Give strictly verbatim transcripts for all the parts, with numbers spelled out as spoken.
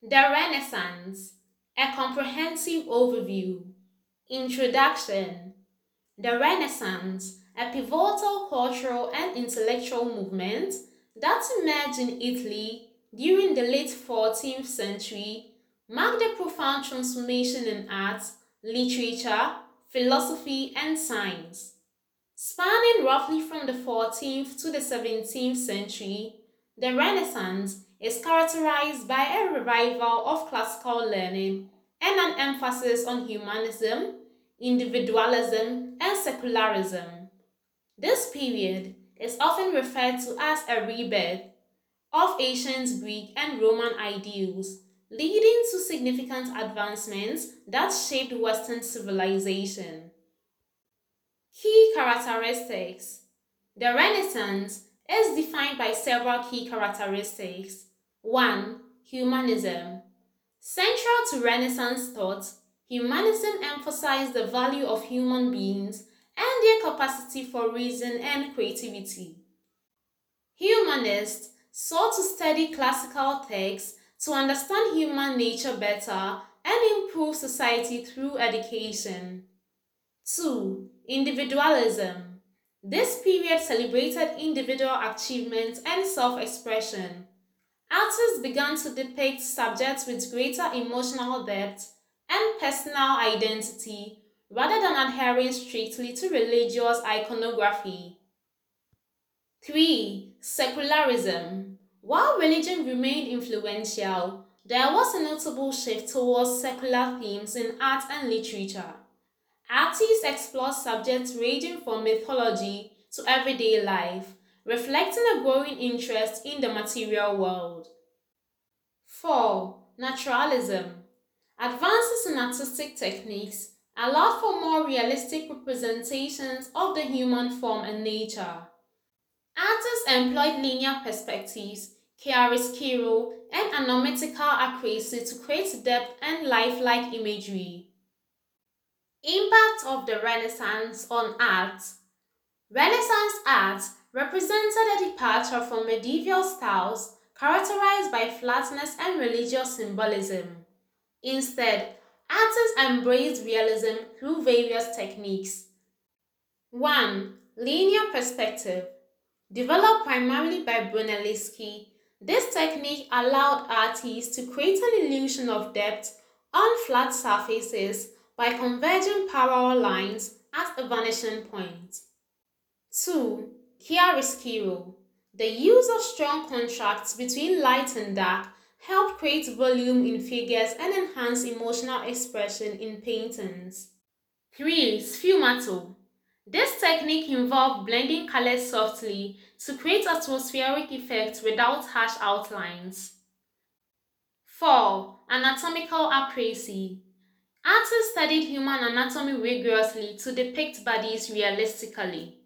The Renaissance, a comprehensive overview. Introduction. The Renaissance, a pivotal cultural and intellectual movement that emerged in Italy during the late fourteenth century, marked a profound transformation in art, literature, philosophy, and science. Spanning roughly from the fourteenth to the seventeenth century, the Renaissance is characterized by a revival of classical learning and an emphasis on humanism, individualism, and secularism. This period is often referred to as a rebirth of ancient Greek and Roman ideals, leading to significant advancements that shaped Western civilization. Key characteristics. The Renaissance is defined by several key characteristics. one. Humanism. Central to Renaissance thought, humanism emphasized the value of human beings and their capacity for reason and creativity. Humanists sought to study classical texts to understand human nature better and improve society through education. two. Individualism. This period celebrated individual achievement and self-expression. Artists began to depict subjects with greater emotional depth and personal identity rather than adhering strictly to religious iconography. three. Secularism. While religion remained influential, there was a notable shift towards secular themes in art and literature. Artists explore subjects ranging from mythology to everyday life, reflecting a growing interest in the material world. four. Naturalism. Advances in artistic techniques allowed for more realistic representations of the human form and nature. Artists employed linear perspectives, chiaroscuro, and anomatical accuracy to create depth and lifelike imagery. Impact of the Renaissance on art. Renaissance art represented a departure from medieval styles characterized by flatness and religious symbolism. Instead, artists embraced realism through various techniques. one. Linear perspective. Developed primarily by Brunelleschi, this technique allowed artists to create an illusion of depth on flat surfaces by converging parallel lines at a vanishing point. two. Chiaroscuro. The use of strong contrasts between light and dark helped create volume in figures and enhance emotional expression in paintings. three. Sfumato. This technique involved blending colors softly to create atmospheric effects without harsh outlines. four. Anatomical accuracy. Artists studied human anatomy rigorously to depict bodies realistically.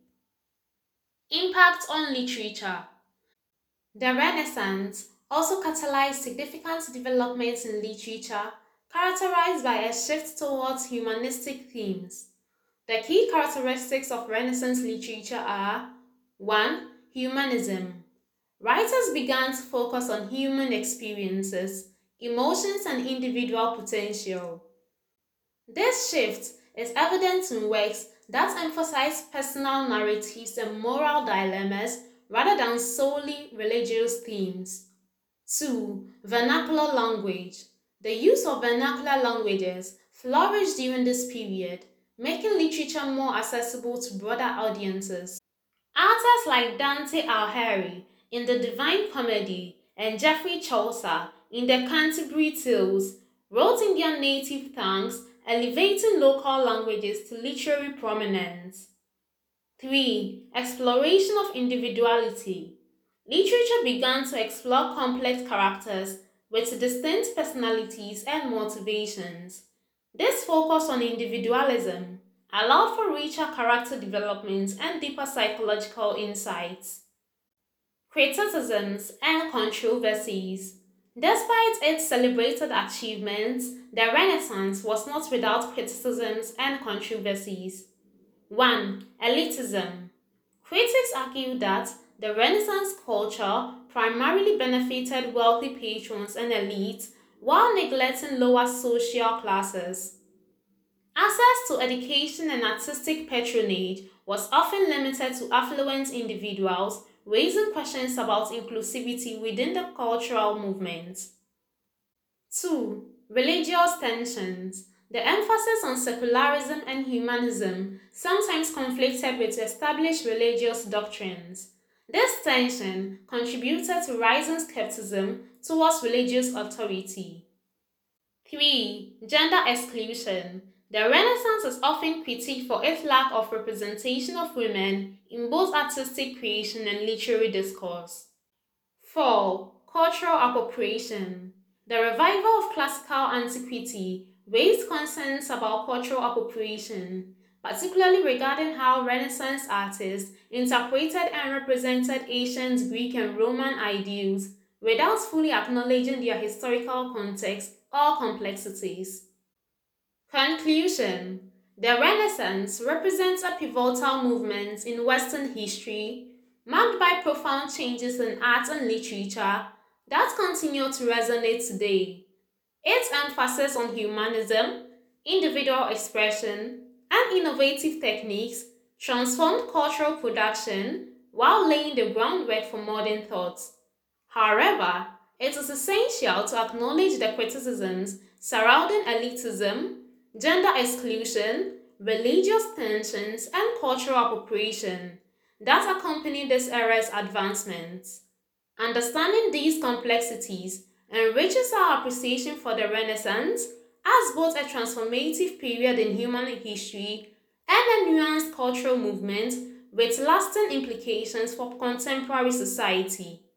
Impact on literature. The Renaissance also catalyzed significant developments in literature characterized by a shift towards humanistic themes. The key characteristics of Renaissance literature are one. Humanism. Writers began to focus on human experiences, emotions, and individual potential. This shift is evident in works that emphasize personal narratives and moral dilemmas rather than solely religious themes. two. Vernacular language. The use of vernacular languages flourished during this period, making literature more accessible to broader audiences. Authors like Dante Alighieri in The Divine Comedy and Geoffrey Chaucer in the Canterbury Tales wrote in their native tongues, elevating local languages to literary prominence. three. Exploration of individuality. Literature began to explore complex characters with distinct personalities and motivations. This focus on individualism allowed for richer character development and deeper psychological insights. Criticisms and controversies. Despite its celebrated achievements, the Renaissance was not without criticisms and controversies. one. Elitism. Critics argue that the Renaissance culture primarily benefited wealthy patrons and elites while neglecting lower social classes. Access to education and artistic patronage was often limited to affluent individuals, raising questions about inclusivity within the cultural movement. two. Religious tensions. The emphasis on secularism and humanism sometimes conflicted with established religious doctrines. This tension contributed to rising skepticism towards religious authority. three. Gender exclusion. The Renaissance is often critiqued for its lack of representation of women in both artistic creation and literary discourse. four. Cultural appropriation. The revival of classical antiquity raised concerns about cultural appropriation, particularly regarding how Renaissance artists interpreted and represented ancient Greek and Roman ideals without fully acknowledging their historical context or complexities. Conclusion. The Renaissance represents a pivotal movement in Western history marked by profound changes in art and literature that continue to resonate today. Its emphasis on humanism, individual expression, and innovative techniques transformed cultural production while laying the groundwork for modern thought. However, it is essential to acknowledge the criticisms surrounding elitism, gender exclusion, religious tensions, and cultural appropriation that accompany this era's advancements. Understanding these complexities enriches our appreciation for the Renaissance as both a transformative period in human history and a nuanced cultural movement with lasting implications for contemporary society.